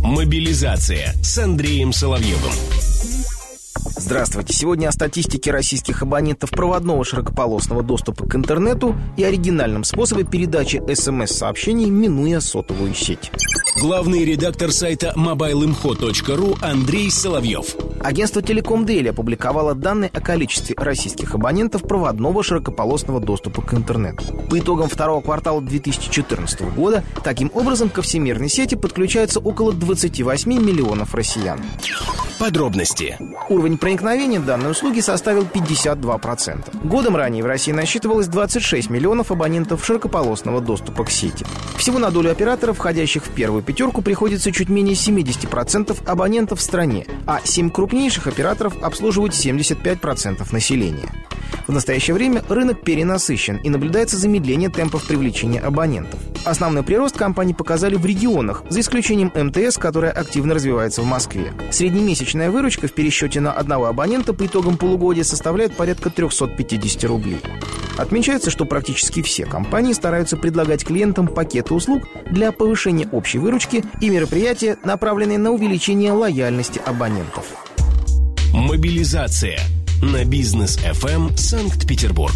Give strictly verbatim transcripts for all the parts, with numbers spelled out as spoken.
Мобилизация с Андреем Соловьевым. Здравствуйте. Сегодня о статистике российских абонентов проводного широкополосного доступа к интернету и оригинальном способе передачи эс эм эс-сообщений, минуя сотовую сеть. Главный редактор сайта мобайл инфо точка ру Андрей Соловьев. Агентство Телеком Дейли опубликовало данные о количестве российских абонентов проводного широкополосного доступа к интернету. По итогам второго квартала две тысячи четырнадцатого года, таким образом, ко всемирной сети подключаются около двадцать восемь миллионов россиян. Подробности. Уровень проникновения данной услуги составил пятьдесят два процента. Годом ранее в России насчитывалось двадцать шесть миллионов абонентов широкополосного доступа к сети. Всего на долю операторов, входящих в первую пятерку, приходится чуть менее семьдесят процентов абонентов в стране, а семь крупнейших операторов обслуживают семьдесят пять процентов населения. В настоящее время рынок перенасыщен и наблюдается замедление темпов привлечения абонентов. Основной прирост компании показали в регионах, за исключением эм тэ эс, которая активно развивается в Москве. Среднемесячная выручка в пересчете на одного абонента по итогам полугодия составляет порядка триста пятьдесят рублей. Отмечается, что практически все компании стараются предлагать клиентам пакеты услуг для повышения общей выручки и мероприятия, направленные на увеличение лояльности абонентов. Мобилизация на Бизнес эф эм Санкт-Петербург.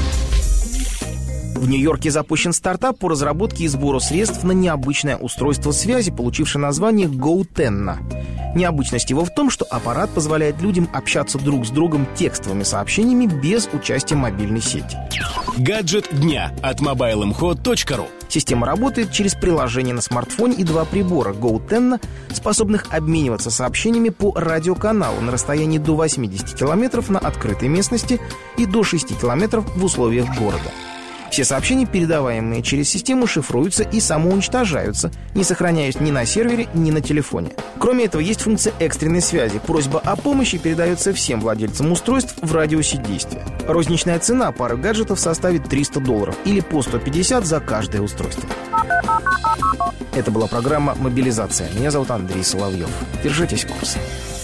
В Нью-Йорке запущен стартап по разработке и сбору средств на необычное устройство связи, получившее название GoTenna. Необычность его в том, что аппарат позволяет людям общаться друг с другом текстовыми сообщениями без участия мобильной сети. Гаджет дня от мобайл инфо точка ру. Система работает через приложение на смартфоне и два прибора GoTenna, способных обмениваться сообщениями по радиоканалу на расстоянии до восемьдесят километров на открытой местности и до шести километров в условиях города. Все сообщения, передаваемые через систему, шифруются и самоуничтожаются, не сохраняясь ни на сервере, ни на телефоне. Кроме этого, есть функция экстренной связи. Просьба о помощи передается всем владельцам устройств в радиусе действия. Розничная цена пары гаджетов составит триста долларов или по сто пятьдесят за каждое устройство. Это была программа «Мобилизация». Меня зовут Андрей Соловьев. Держитесь в курсе.